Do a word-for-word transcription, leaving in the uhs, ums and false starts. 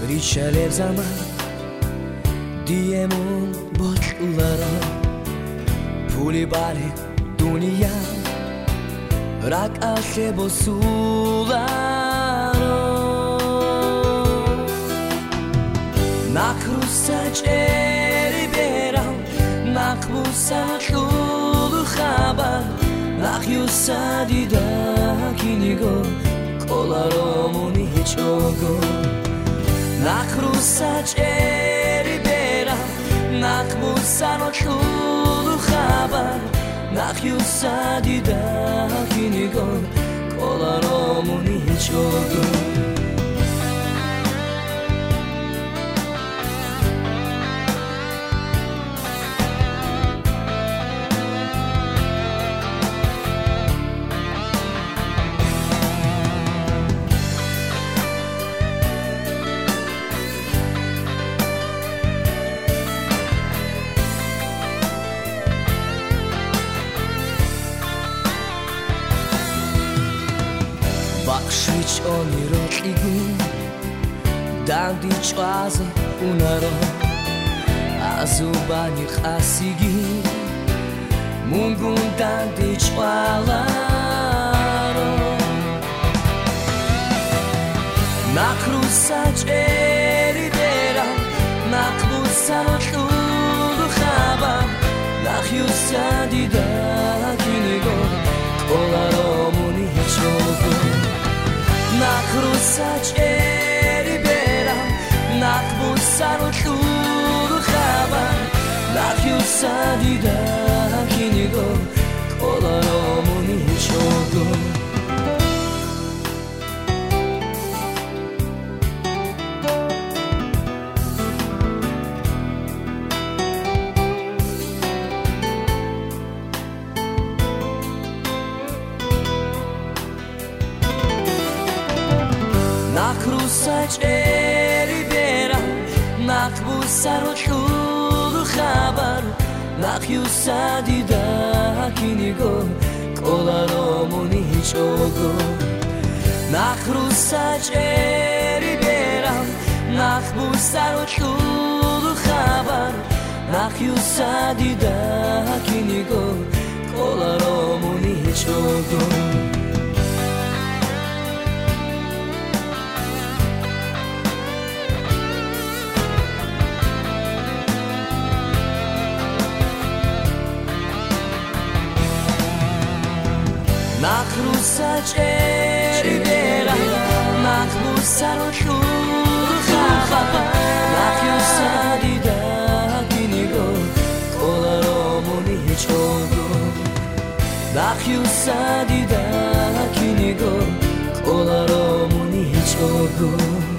რიჩელებს ამა დიემონ ბოტლარა ფული ბარი დუნია რა კახებო სულარო ნახრუსა ჭერი ბერა ნახვუსა ხულ ხაბა ნახიუსა დიდა კინიგო კოლარო მონი ჩოგო ნახრუსა ჭერი ბერა ნახვუსა ხულ ხაბა ნახიუსა დიდა კინიგო კოლარო მონი ჩოგო ბახშიჭონი როყიგუ დანდი ჭვაზე უნარო აზუბანი ყასიგი მუნგუნ დანდი ჭვალარო ნახრუსა ჭერი ბერა ნახვუსა ხულ ხაბა ნახიუსა დიდა კინიგო კოლარო მონი ჩოგო ნახრუსა ჭერი ბერა ნახვუსა ხულ ხაბა ნახიუსა დიდა კინიგო კოლარო მონი ჩოგო ნახრუსა ჭერი ბერა ნახვუსა ხულ ხაბა ნახიუსა დიდა კინიგო კოლარო მონი ჩოგო ნახრუსა ჭერი ბერა ნახვუსა ხულ ხაბა ნახიუსა დიდა კინიგო კოლარო მონი ჩოგო ნახრუსა ჭერი ბერა ნახვუსა ხულ ხაბა ნახიუსა დიდა კინიგო კოლარო მონი ჩოგო ნახიუსა დიდა კინიგო კოლარო მონი ჩოგო